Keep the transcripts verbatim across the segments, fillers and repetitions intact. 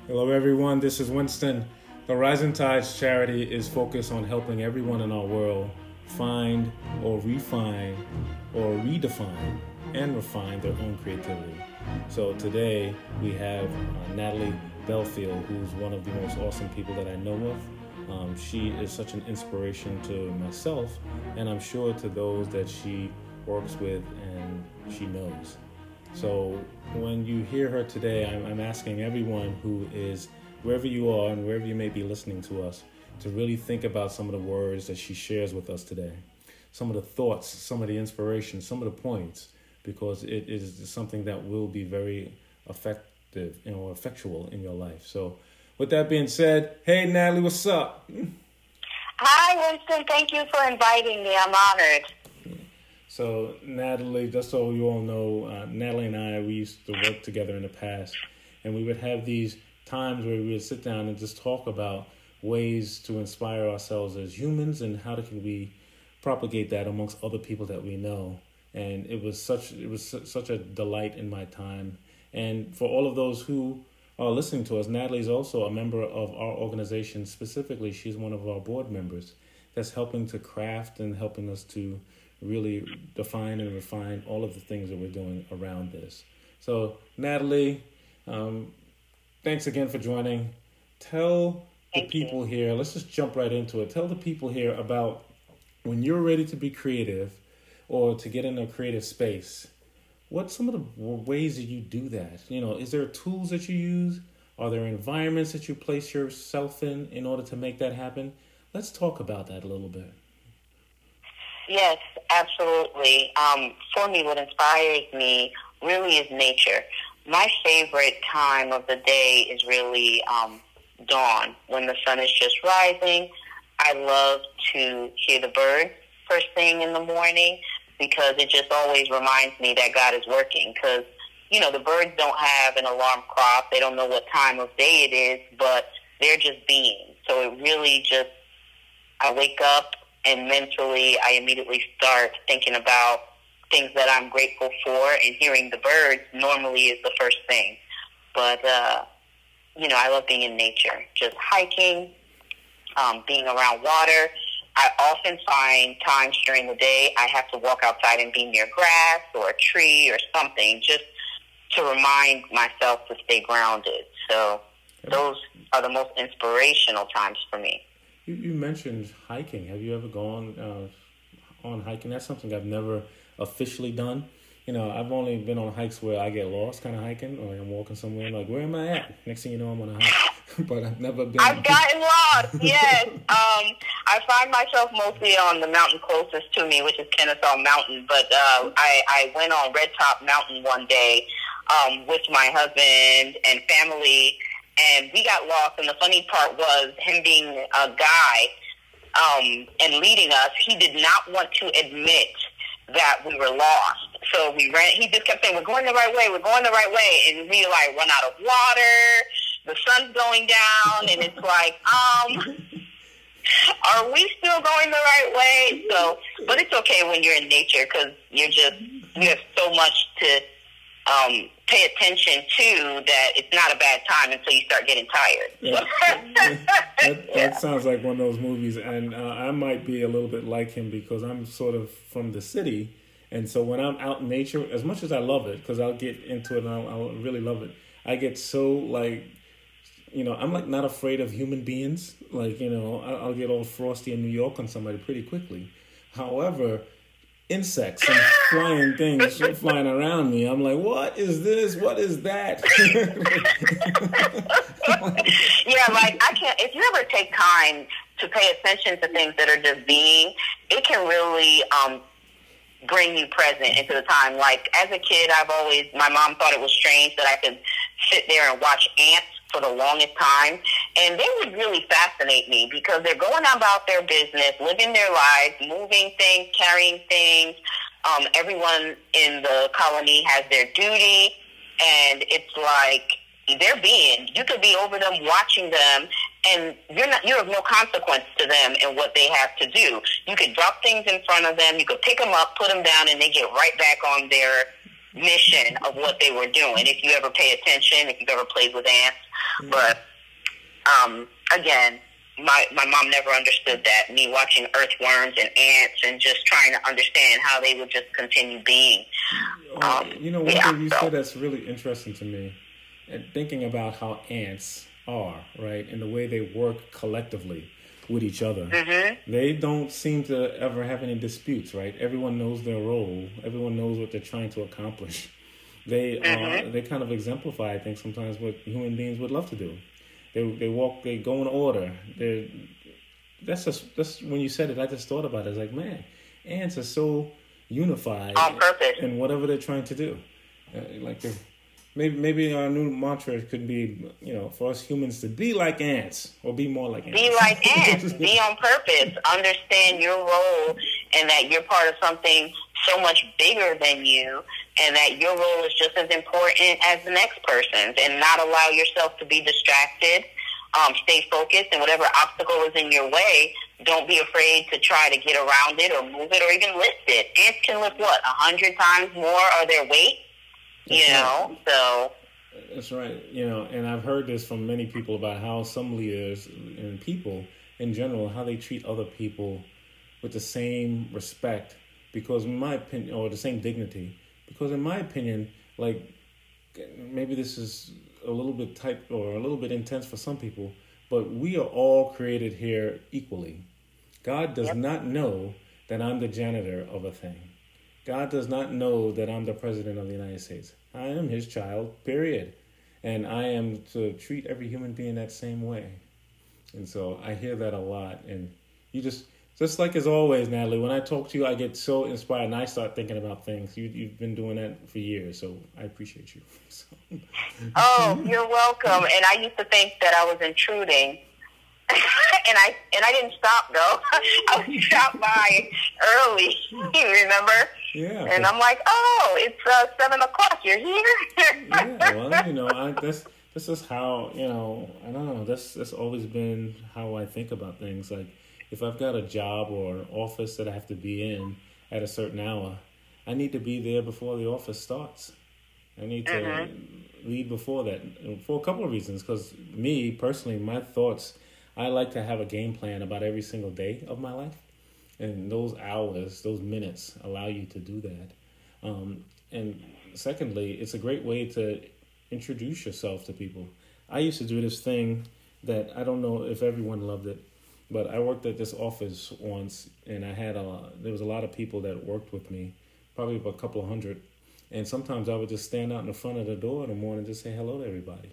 Hello, everyone. This is Winston. The Rising Tides charity is focused on helping everyone in our world find or refine or redefine and refine their own creativity. So today we have uh, Natalie Belfield, who's one of the most awesome people that I know of. Um, she is such an inspiration to myself, and I'm sure to those that she works with and she knows. So when you hear her today, I'm, I'm asking everyone who is, wherever you are and wherever you may be listening to us, to really think about some of the words that she shares with us today, some of the thoughts, some of the inspiration, some of the points, because it is something that will be very effective, you know, effectual in your life. So with that being said, hey, Natalie, what's up? Hi, Winston. Thank you for inviting me. I'm honored. So, Natalie, just so you all know, uh, Natalie and I, we used to work together in the past, and we would have these times where we would sit down and just talk about ways to inspire ourselves as humans and how can we propagate that amongst other people that we know. And it was such it was su- such a delight in my time. And for all of those who are listening to us, Natalie is also a member of our organization. Specifically, she's one of our board members that's helping to craft and helping us to really define and refine all of the things that we're doing around this. So, Natalie, um, thanks again for joining. Tell the Thank people you. here, let's just jump right into it. Tell the people here about when you're ready to be creative or to get in a creative space, what's some of the ways that you do that? You know, is there tools that you use? Are there environments that you place yourself in in order to make that happen? Let's talk about that a little bit. Yes, absolutely. Um, for me, what inspires me really is nature. My favorite time of the day is really um, dawn, when the sun is just rising. I love to hear the birds first thing in the morning because it just always reminds me that God is working. Because, you know, the birds don't have an alarm clock. They don't know what time of day it is, but they're just being. So it really just, I wake up, and mentally, I immediately start thinking about things that I'm grateful for, and hearing the birds normally is the first thing. But, uh, you know, I love being in nature, just hiking, um, being around water. I often find times during the day I have to walk outside and be near grass or a tree or something just to remind myself to stay grounded. So those are the most inspirational times for me. You, you mentioned hiking. Have you ever gone uh, on hiking? That's something I've never officially done. You know, I've only been on hikes where I get lost kind of hiking, or like I'm walking somewhere and like, where am I at? Next thing you know, I'm on a hike. But I've never been. I've gotten lost, yes. um, I find myself mostly on the mountain closest to me, which is Kennesaw Mountain. But uh, I, I went on Red Top Mountain one day um, with my husband and family, and we got lost. And the funny part was him being a guy um, and leading us, he did not want to admit that we were lost. So we ran, he just kept saying, we're going the right way, we're going the right way. And we like run out of water, the sun's going down, and it's like, um, are we still going the right way? So, but it's okay when you're in nature because you're just, you have so much to um, pay attention to that it's not a bad time until you start getting tired. Yeah. that, that Yeah. sounds like one of those movies, and uh, I might be a little bit like him because I'm sort of from the city, and so when I'm out in nature, as much as I love it, because I'll get into it and I'll, I'll really love it, I get so like, you know, I'm like not afraid of human beings. Like, you know, I'll, I'll get all frosty in New York on somebody pretty quickly. However, insects and flying things flying around me, I'm like, what is this? What is that? Yeah, like I can't, if you ever take time to pay attention to things that are just being, it can really um, bring you present into the time. Like as a kid, I've always, my mom thought it was strange that I could sit there and watch ants for the longest time. And they would really fascinate me because they're going about their business, living their lives, moving things, carrying things. Um, everyone in the colony has their duty. And it's like they're being, you could be over them watching them, and you're not, you have no consequence to them in what they have to do. You could drop things in front of them, you could pick them up, put them down, and they get right back on their mission of what they were doing. If you ever pay attention, if you've ever played with ants. Mm. But um, again, my my mom never understood that. Me watching earthworms and ants and just trying to understand how they would just continue being. Um, you know, one yeah, thing you so. said that's really interesting to me, and thinking about how ants are, right, and the way they work collectively with each other. Mm-hmm. They don't seem to ever have any disputes, right? Everyone knows their role. Everyone knows what they're trying to accomplish. They mm-hmm. uh, they kind of exemplify, I think, sometimes what human beings would love to do. They they walk, they go in order. They that's just that's when you said it, I just thought about it. It's like, man, ants are so unified on purpose in whatever they're trying to do. Uh, like they're, maybe maybe our new mantra could be, you know, for us humans to be like ants or be more like ants. Be like ants. Be on purpose. Understand your role and that you're part of something so much bigger than you, and that your role is just as important as the next person's, and not allow yourself to be distracted. Um, stay focused, and whatever obstacle is in your way, don't be afraid to try to get around it or move it or even lift it. Ants can lift, what, a hundred times more of their weight? That's you know, right. so... That's right. You know, and I've heard this from many people about how some leaders and people in general, how they treat other people with the same respect, because in my opinion, or the same dignity, because in my opinion, like, maybe this is a little bit tight or a little bit intense for some people, but we are all created here equally. God does yep. not know that I'm the janitor of a thing. God does not know that I'm the president of the United States. I am his child, period. And I am to treat every human being that same way. And so I hear that a lot. And you just, just like as always, Natalie, when I talk to you, I get so inspired and I start thinking about things. You, you've been doing that for years, so I appreciate you. So. Oh, you're welcome. And I used to think that I was intruding. and I and I didn't stop, though. I was stopped by early, remember? Yeah. And I'm like, oh, it's uh, seven o'clock. You're here? Yeah, well, you know, I, that's, this is how, you know, I don't know. That's, that's always been how I think about things. Like, if I've got a job or an office that I have to be in at a certain hour, I need to be there before the office starts. I need to mm-hmm. leave before that for a couple of reasons. Because me, personally, my thoughts, I like to have a game plan about every single day of my life. And those hours, those minutes allow you to do that. Um, and secondly, it's a great way to introduce yourself to people. I used to do this thing that I don't know if everyone loved it, but I worked at this office once, and I had a, there was a lot of people that worked with me, probably about a couple of hundred. And sometimes I would just stand out in the front of the door in the morning and just say hello to everybody.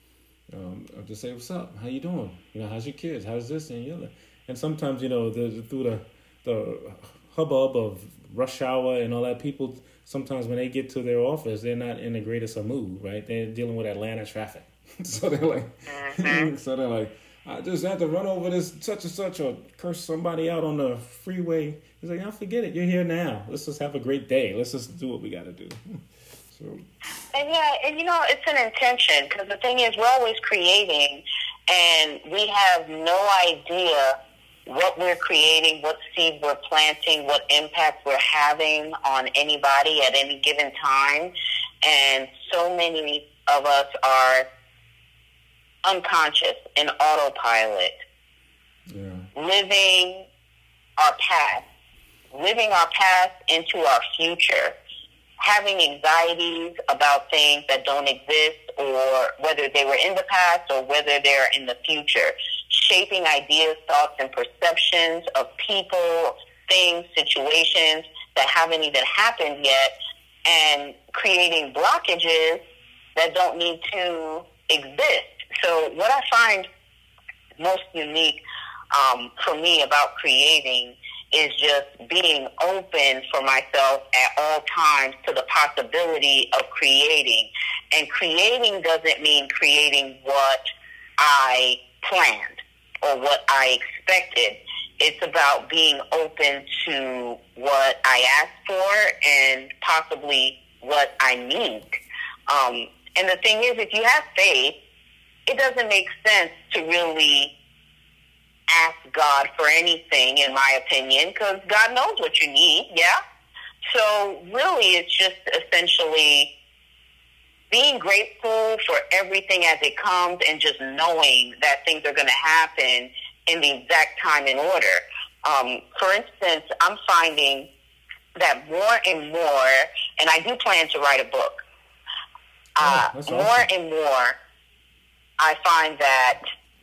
Um, I'd just say, what's up? How you doing? You know, how's your kids? How's this and the other? And sometimes, you know, the, through the the hubbub of rush hour and all that, people, sometimes when they get to their office, they're not in the greatest of mood, right? They're dealing with Atlanta traffic. so they're like, mm-hmm. so they're like, I just had to run over this such and such or curse somebody out on the freeway. He's like, I forget it. You're here now. Let's just have a great day. Let's just do what we got to do. So. And yeah, and you know, it's an intention, because the thing is, we're always creating, and we have no idea what we're creating, what seed we're planting, what impact we're having on anybody at any given time. And so many of us are unconscious in autopilot, yeah. living our past, living our past into our future, having anxieties about things that don't exist, or whether they were in the past or whether they're in the future, shaping ideas, thoughts, and perceptions of people, things, situations that haven't even happened yet, and creating blockages that don't need to exist. So what I find most unique um, for me about creating is just being open for myself at all times to the possibility of creating. And creating doesn't mean creating what I planned or what I expected. It's about being open to what I asked for and possibly what I need. Um, and the thing is, if you have faith, it doesn't make sense to really ask God for anything, in my opinion, because God knows what you need, yeah? So really, it's just essentially being grateful for everything as it comes and just knowing that things are going to happen in the exact time and order. Um, for instance, I'm finding that more and more, and I do plan to write a book, uh, oh, more awesome. and more, I find that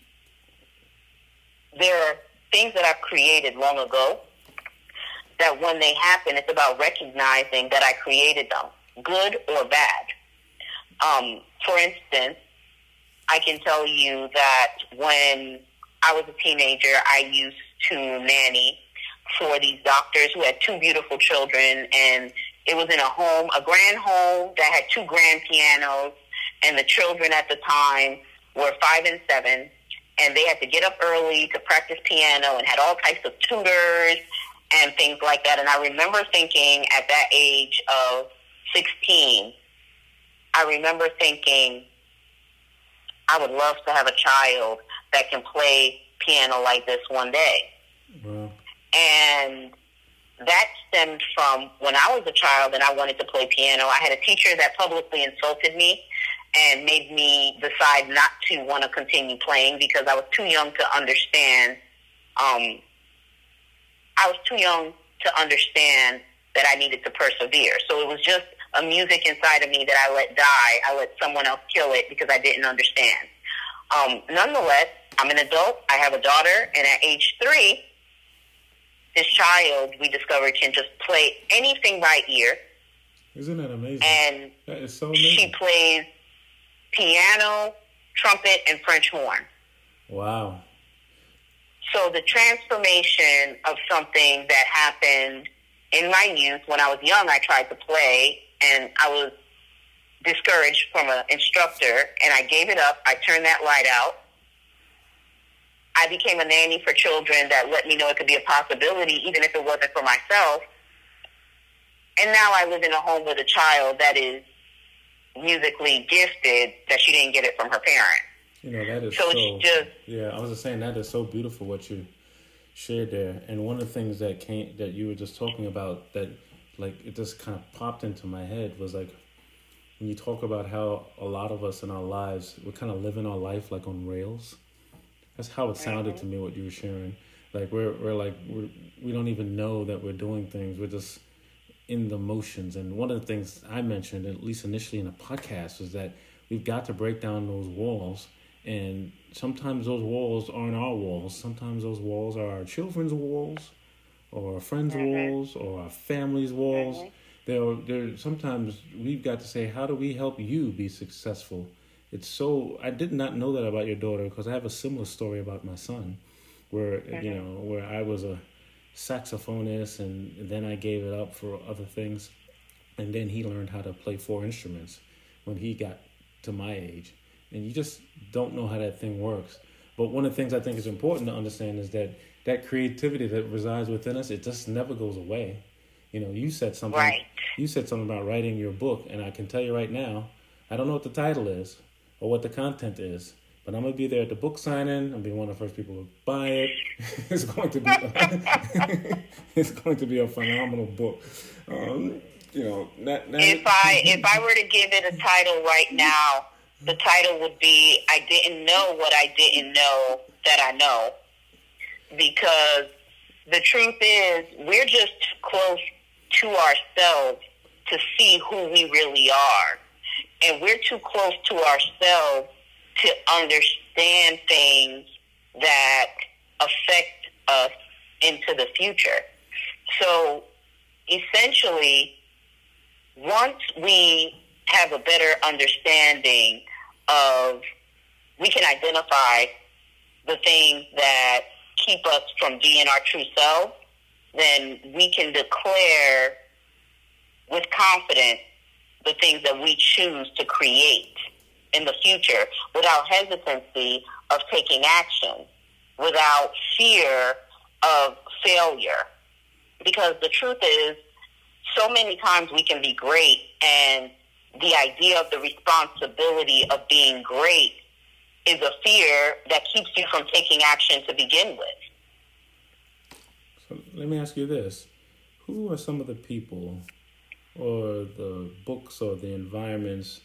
there are things that I've created long ago that when they happen, it's about recognizing that I created them, good or bad. Um, for instance, I can tell you that when I was a teenager, I used to nanny for these doctors who had two beautiful children, and it was in a home, a grand home that had two grand pianos, and the children at the time were five and seven, and they had to get up early to practice piano and had all types of tutors and things like that. And I remember thinking at that age of sixteen, I remember thinking, I would love to have a child that can play piano like this one day. Wow. And that stemmed from when I was a child and I wanted to play piano. I had a teacher that publicly insulted me and made me decide not to want to continue playing because I was too young to understand. Um, I was too young to understand that I needed to persevere. So it was just a music inside of me that I let die. I let someone else kill it because I didn't understand. Um, nonetheless, I'm an adult. I have a daughter, and at age three, this child, we discovered, can just play anything by ear. Isn't that amazing? And that is so amazing. She plays piano, trumpet, and French horn. Wow. So the transformation of something that happened in my youth, when I was young, I tried to play, and I was discouraged from an instructor, and I gave it up. I turned that light out. I became a nanny for children that let me know it could be a possibility, even if it wasn't for myself. And now I live in a home with a child that is musically gifted, that she didn't get it from her parents. You know, that is so, so, it's just, yeah, I was just saying that is so beautiful what you shared there. And one of the things that came, that you were just talking about that, like, it just kind of popped into my head was like, when you talk about how a lot of us in our lives, we're kind of living our life like on rails. That's how it sounded to me, what you were sharing. Like, we're, we're like, we're, we don't even know that we're doing things. We're just in the motions. And one of the things I mentioned, at least initially in the podcast, was that we've got to break down those walls. And sometimes those walls aren't our walls. Sometimes those walls are our children's walls, or our friends' mm-hmm. walls, or our family's walls. Mm-hmm. They're, they're, sometimes we've got to say, how do we help you be successful? It's so, I did not know that about your daughter, because I have a similar story about my son, where, mm-hmm. you know, where I was a saxophonist, and then I gave it up for other things. And then he learned how to play four instruments when he got to my age. And you just don't know how that thing works. But one of the things I think is important to understand is that that creativity that resides within us, it just never goes away. You know, you said something, right. you said something about writing your book, and I can tell you right now, I don't know what the title is or what the content is, but I'm going to be there at the book signing. I'll be one of the first people to buy it. It's going to be, a, it's going to be a phenomenal book. Um, you know, not, not, if I if I were to give it a title right now, the title would be, I didn't know what I didn't know that I know. Because the truth is, we're just close to ourselves to see who we really are. And we're too close to ourselves to understand things that affect us into the future. So essentially, once we have a better understanding of, we can identify the things that keep us from being our true self, then we can declare with confidence the things that we choose to create in the future without hesitancy of taking action, without fear of failure. Because the truth is, so many times we can be great, and the idea of the responsibility of being great is a fear that keeps you from taking action to begin with. So let me ask you this. Who are some of the people or the books or the environments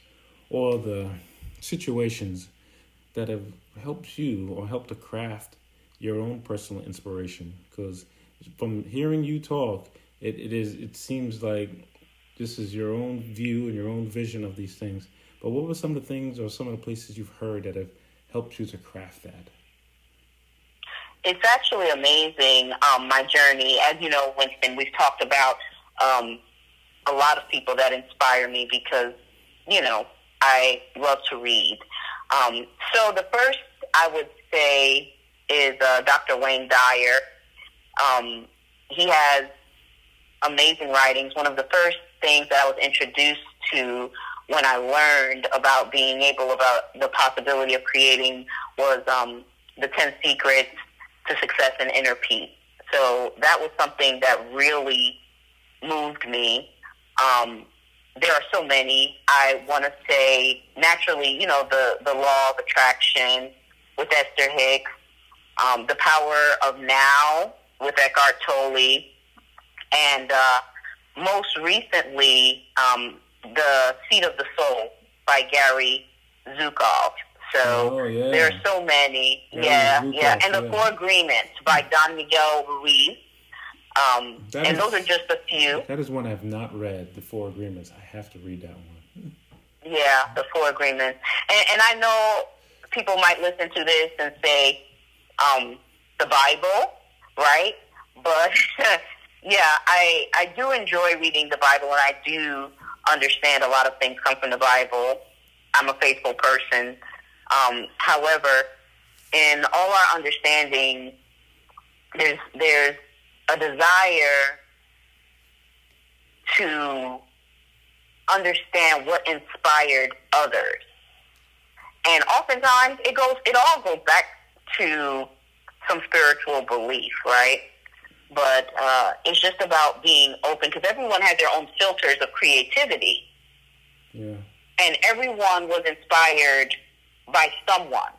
or the situations that have helped you or helped to craft your own personal inspiration? Because from hearing you talk, it, it is it seems like this is your own view and your own vision of these things. But what were some of the things or some of the places you've heard that have helped you to craft that? It's actually amazing, um, my journey. As you know, Winston, we've talked about um, a lot of people that inspire me because, you know, I love to read. Um, so the first I would say is uh, Doctor Wayne Dyer. Um, he has amazing writings. One of the first things that I was introduced to when I learned about being able, about the possibility of creating was um, the ten Secrets to Success in Inner Peace. So that was something that really moved me. Um, there are so many. I want to say, naturally, you know, the, the Law of Attraction with Esther Hicks, um, The Power of Now with Eckhart Tolle, and uh, most recently, um, The Seat of the Soul by Gary Zukov. So oh, yeah. there are so many. Gary yeah, Zukov, yeah. And The yeah. Four Agreements by Don Miguel Ruiz. Um, and is, those are just a few. That is one I've not read, The Four Agreements. I have to read that one. Yeah, The Four Agreements. And, and I know people might listen to this and say, um, the Bible, right? But, yeah, I, I do enjoy reading the Bible, and I do understand a lot of things come from the Bible. I'm a faithful person. Um, however, in all our understanding, there's there's a desire to understand what inspired others, and oftentimes it goes it all goes back to some spiritual belief, right? But uh, it's just about being open, because everyone has their own filters of creativity. Yeah. And everyone was inspired by someone.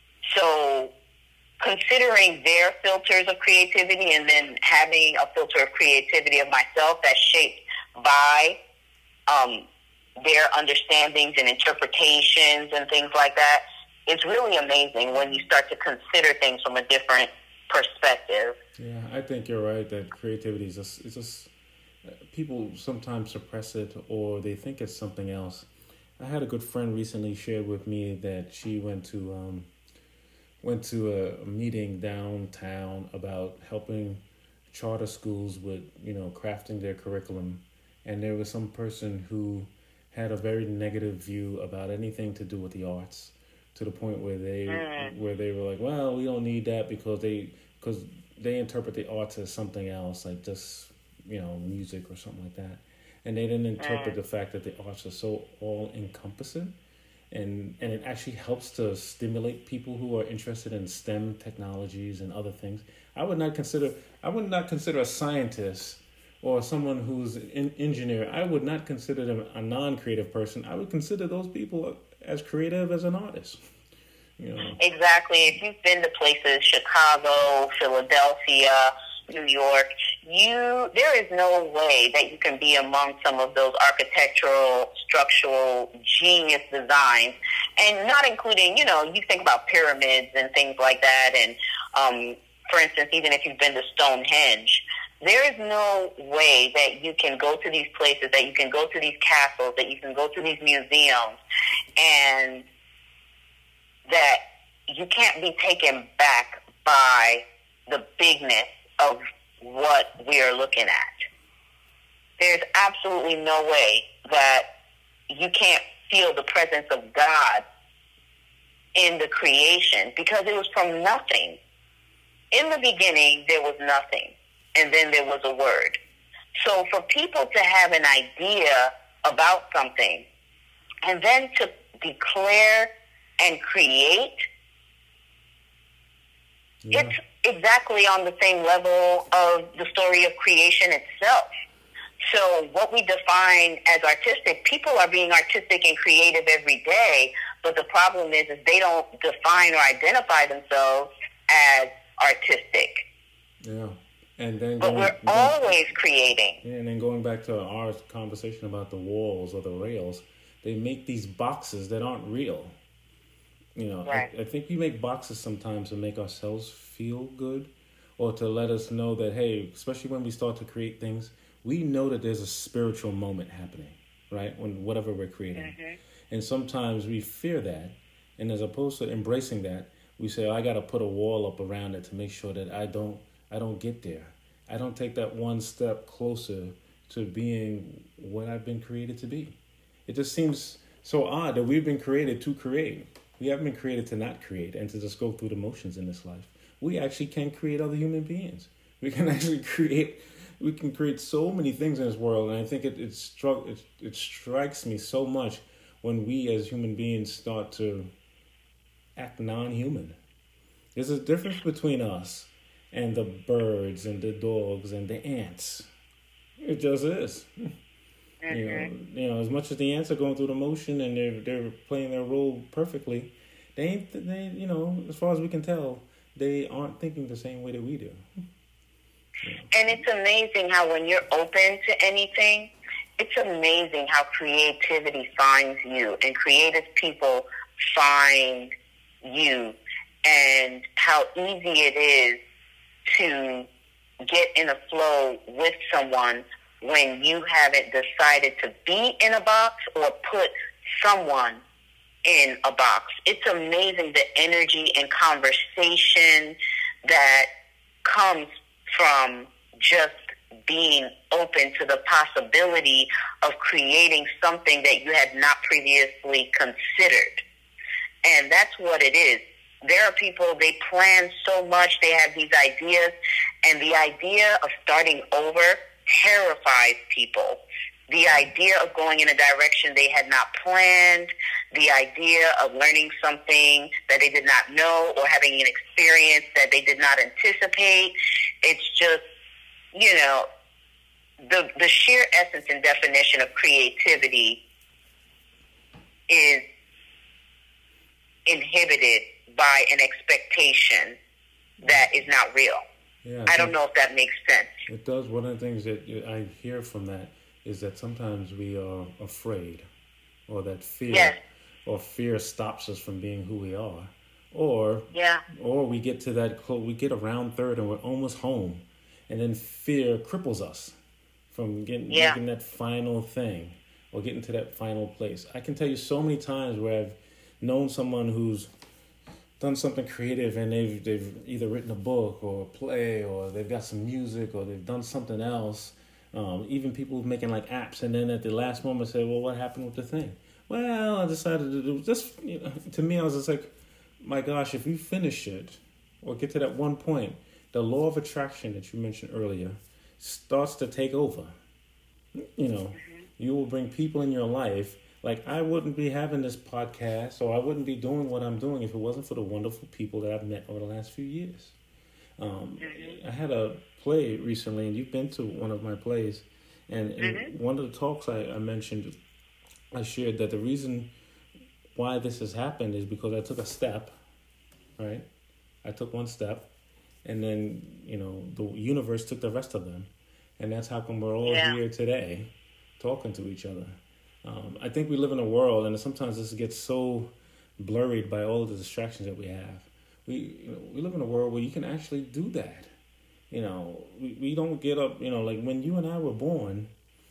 So considering their filters of creativity and then having a filter of creativity of myself that's shaped by um, their understandings and interpretations and things like that, it's really amazing when you start to consider things from a different perspective. Yeah, I think you're right that creativity is just, it's just, people sometimes suppress it or they think it's something else. I had a good friend recently shared with me that she went to um, went to a, a meeting downtown about helping charter schools with, you know, crafting their curriculum. And there was some person who had a very negative view about anything to do with the arts, to the point where they mm. where they were like, well, we don't need that because they because they interpret the arts as something else, like just, you know, music or something like that. And they didn't interpret mm. the fact that the arts are so all-encompassing. And and it actually helps to stimulate people who are interested in STEM technologies and other things. I would not consider I would not consider a scientist or someone who's an engineer. I would not consider them a non-creative person. I would consider those people as creative as an artist. You know. Exactly. If you've been to places, Chicago, Philadelphia, New York, you there is no way that you can be among some of those architectural, structural, genius designs, and not including, you know, you think about pyramids and things like that, and um, for instance, even if you've been to Stonehenge, there is no way that you can go to these places, that you can go to these castles, that you can go to these museums, and that you can't be taken back by the bigness of what we are looking at. There's absolutely no way that you can't feel the presence of God in the creation, because it was from nothing. In the beginning, there was nothing, and then there was a word. So for people to have an idea about something and then to declare and create, yeah. It's exactly on the same level of the story of creation itself. So what we define as artistic, people are being artistic and creative every day, but the problem is, is they don't define or identify themselves as artistic. Yeah. And then but going, we're going, always creating. Yeah, and then going back to our conversation about the walls or the rails, they make these boxes that aren't real. You know, Right. I, I think we make boxes sometimes to make ourselves feel good, or to let us know that, hey, especially when we start to create things, we know that there's a spiritual moment happening, right? When whatever we're creating. Mm-hmm. And sometimes we fear that. And as opposed to embracing that, we say, oh, I got to put a wall up around it to make sure that I don't, I don't get there. I don't take that one step closer to being what I've been created to be. It just seems so odd that we've been created to create. We haven't been created to not create and to just go through the motions in this life. We actually can create other human beings. We can actually create, we can create so many things in this world. And I think it it, struck, it, it strikes me so much when we as human beings start to act non-human. There's a difference between us and the birds and the dogs and the ants. It just is. Mm-hmm. You know, you know, as much as the ants are going through the motion and they're they're playing their role perfectly, they ain't they you know, as far as we can tell, they aren't thinking the same way that we do. Yeah. And it's amazing how when you're open to anything, it's amazing how creativity finds you and creative people find you, and how easy it is to get in a flow with someone when you haven't decided to be in a box or put someone in a box. It's amazing the energy and conversation that comes from just being open to the possibility of creating something that you had not previously considered. And that's what it is. There are people, they plan so much, they have these ideas, and the idea of starting over terrifies people. The idea of going in a direction they had not planned, the idea of learning something that they did not know or having an experience that they did not anticipate. It's just, you know, the the sheer essence and definition of creativity is inhibited by an expectation that is not real. Yeah, I don't know if that makes sense. It does. One of the things that I hear from that is that sometimes we are afraid, or that fear, yes. or fear stops us from being who we are, or yeah, or we get to that we get around third and we're almost home, and then fear cripples us from getting yeah. making that final thing or getting to that final place. I can tell you so many times where I've known someone who's done something creative and they've they've either written a book or a play, or they've got some music, or they've done something else. Um, even people making like apps, and then at the last moment say, well, what happened with the thing? Well, I decided to do this. You know, to me, I was just like, my gosh, if you finish it or get to that one point, the law of attraction that you mentioned earlier starts to take over. You know, mm-hmm. You will bring people in your life. Like, I wouldn't be having this podcast, or I wouldn't be doing what I'm doing if it wasn't for the wonderful people that I've met over the last few years. Um, mm-hmm. I had a play recently, and you've been to one of my plays, and, and mm-hmm. one of the talks I, I mentioned, I shared that the reason why this has happened is because I took a step, right? I took one step, and then, you know, the universe took the rest of them. And that's how come we're all yeah. here today talking to each other. Um, I think we live in a world, and sometimes this gets so blurred by all of the distractions that we have. We you know, we live in a world where you can actually do that. You know, we, we don't get up, you know, like when you and I were born,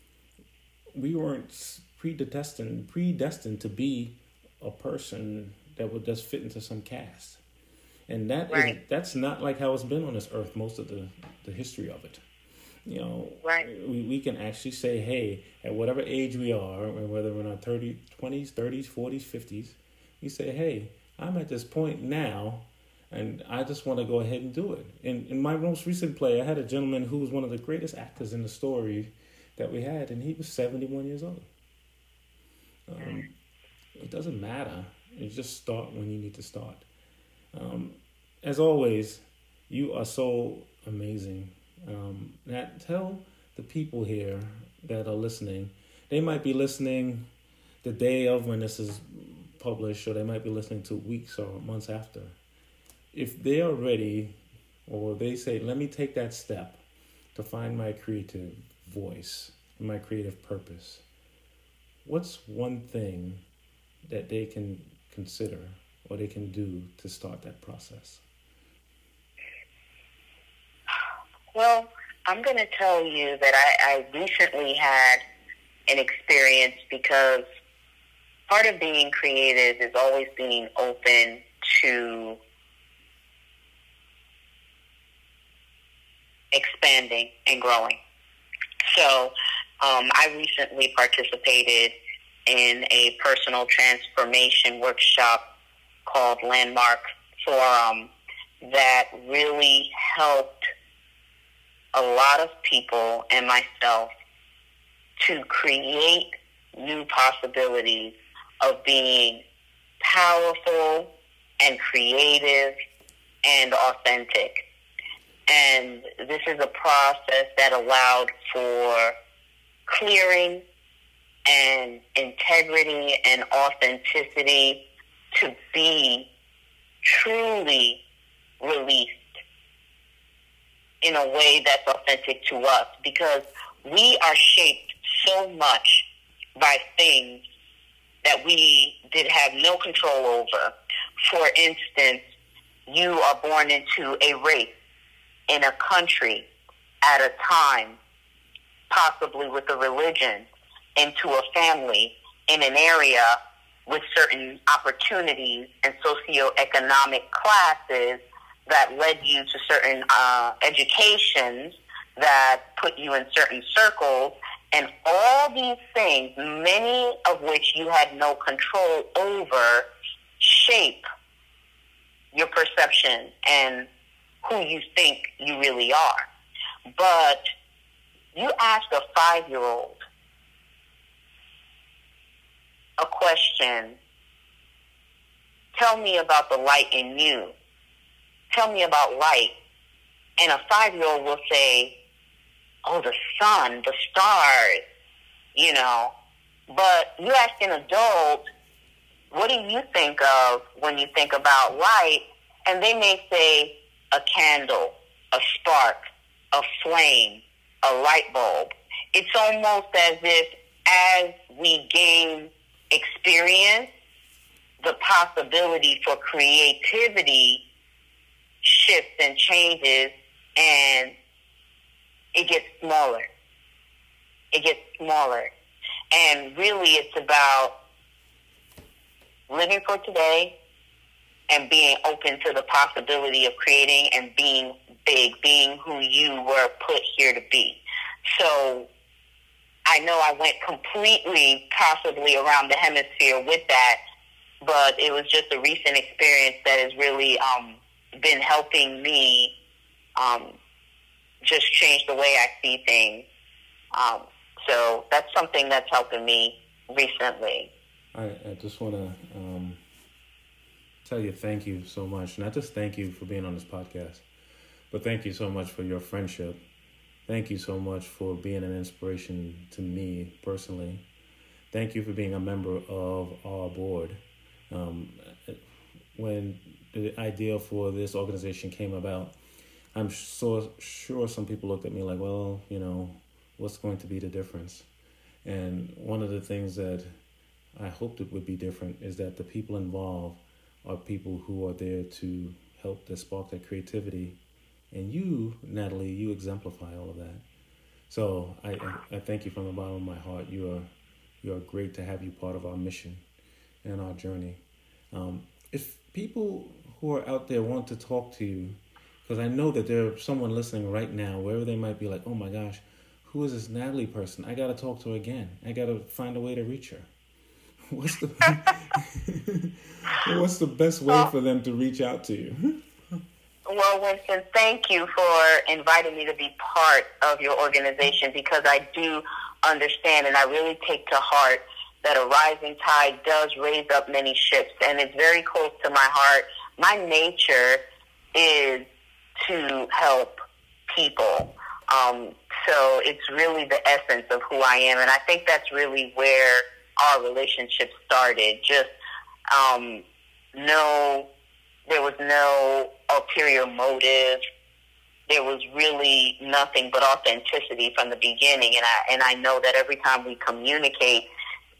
we weren't predestined, predestined to be a person that would just fit into some cast. And that right. is, that's not like how it's been on this earth most of the, the history of it. You know, right. we, we can actually say, hey, at whatever age we are, whether we're in our thirties, twenties, thirties, forties, fifties, we say, hey, I'm at this point now, and I just want to go ahead and do it. In, in my most recent play, I had a gentleman who was one of the greatest actors in the story that we had, and he was seventy-one years old. Um, mm. It doesn't matter. You just start when you need to start. Um, as always, you are so amazing. Um, Nat, tell the people here that are listening, they might be listening the day of when this is published, or they might be listening to weeks or months after. If they are ready, or they say, let me take that step to find my creative voice and my creative purpose, what's one thing that they can consider or they can do to start that process? Well, I'm going to tell you that I, I recently had an experience, because part of being creative is always being open to expanding and growing. So um, I recently participated in a personal transformation workshop called Landmark Forum that really helped a lot of people and myself to create new possibilities of being powerful and creative and authentic. And this is a process that allowed for clearing and integrity and authenticity to be truly released in a way that's authentic to us, because we are shaped so much by things that we did have no control over. For instance, you are born into a race, in a country, at a time, possibly with a religion, into a family, in an area with certain opportunities and socioeconomic classes that led you to certain uh, educations that put you in certain circles, and all these things, many of which you had no control over, shape your perception and who you think you really are. But you ask a five-year-old a question, tell me about the light in you. Tell me about light. And a five-year-old will say, oh, the sun, the stars, you know. But you ask an adult, what do you think of when you think about light? And they may say a candle, a spark, a flame, a light bulb. It's almost as if as we gain experience, the possibility for creativity shifts and changes, and it gets smaller. It gets smaller. And really it's about living for today and being open to the possibility of creating and being big, being who you were put here to be. So I know I went completely possibly around the hemisphere with that, but it was just a recent experience that has really um, been helping me um, just change the way I see things. Um, so that's something that's helping me recently. I, I just want to um, tell you thank you so much. Not just thank you for being on this podcast, but thank you so much for your friendship. Thank you so much for being an inspiration to me personally. Thank you for being a member of our board. Um, when the idea for this organization came about, I'm so sure some people looked at me like, well, you know, what's going to be the difference? And one of the things that I hoped it would be different is that the people involved are people who are there to help to spark that creativity. And you, Natalie, you exemplify all of that. So I, I, I thank you from the bottom of my heart. You are you are great to have you part of our mission and our journey. Um, if people who are out there want to talk to you, because I know that there's someone listening right now, wherever they might be like, oh my gosh, who is this Natalie person? I got to talk to her again. I got to find a way to reach her. What's the what's the best way for them to reach out to you? Well, Winston, thank you for inviting me to be part of your organization, because I do understand and I really take to heart that a rising tide does raise up many ships, and it's very close to my heart. My nature is to help people. Um, so it's really the essence of who I am, and I think that's really where our relationship started. Just um, no... There was no ulterior motive. There was really nothing but authenticity from the beginning. And I and I know that every time we communicate,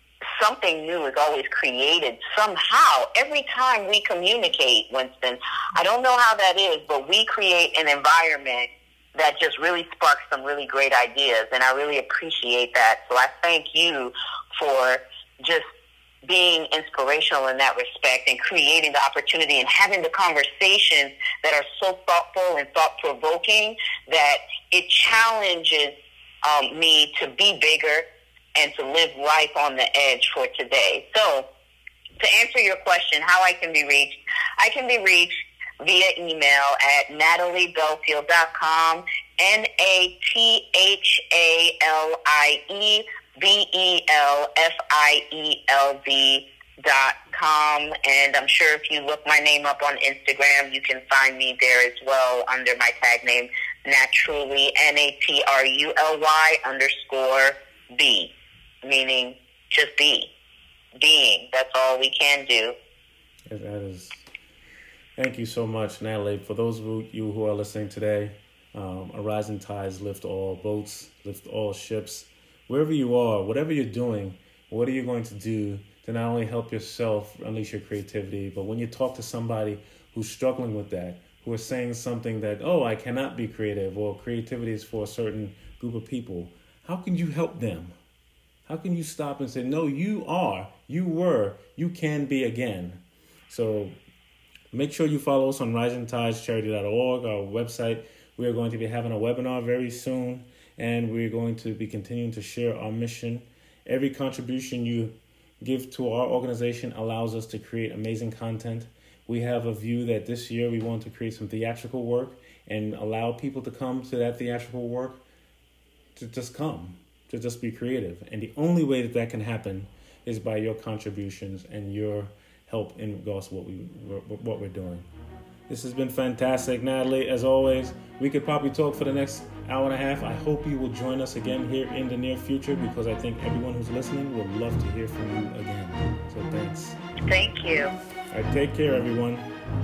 something new is always created somehow every time we communicate, Winston. I don't know how that is, but we create an environment that just really sparks some really great ideas, and I really appreciate that. So I thank you for just being inspirational in that respect and creating the opportunity and having the conversations that are so thoughtful and thought-provoking that it challenges um, me to be bigger and to live life on the edge for today. So to answer your question, how I can be reached, I can be reached via email at natalie belfield dot com, N A T H A L I E B E L F I E L D dot com. And I'm sure if you look my name up on Instagram, you can find me there as well under my tag name, Natruly, N A T R U L Y underscore B, meaning just be. Being. That's all we can do. That is... Thank you so much, Natalie. For those of you who are listening today, um, a rising tides lift all boats, lift all ships. Wherever you are, whatever you're doing, what are you going to do to not only help yourself unleash your creativity, but when you talk to somebody who's struggling with that, who is saying something that, oh, I cannot be creative, or creativity is for a certain group of people, how can you help them? How can you stop and say, no, you are, you were, you can be again? So make sure you follow us on rising tides charity dot org, our website. We are going to be having a webinar very soon, and we're going to be continuing to share our mission. Every contribution you give to our organization allows us to create amazing content. We have a view that this year we want to create some theatrical work and allow people to come to that theatrical work to just come, to just be creative. And the only way that that can happen is by your contributions and your help in regards to what, we, what we're doing. This has been fantastic, Natalie. As always, we could probably talk for the next hour and a half. I hope you will join us again here in the near future, because I think everyone who's listening would love to hear from you again. So thanks. Thank you. All right, take care, everyone.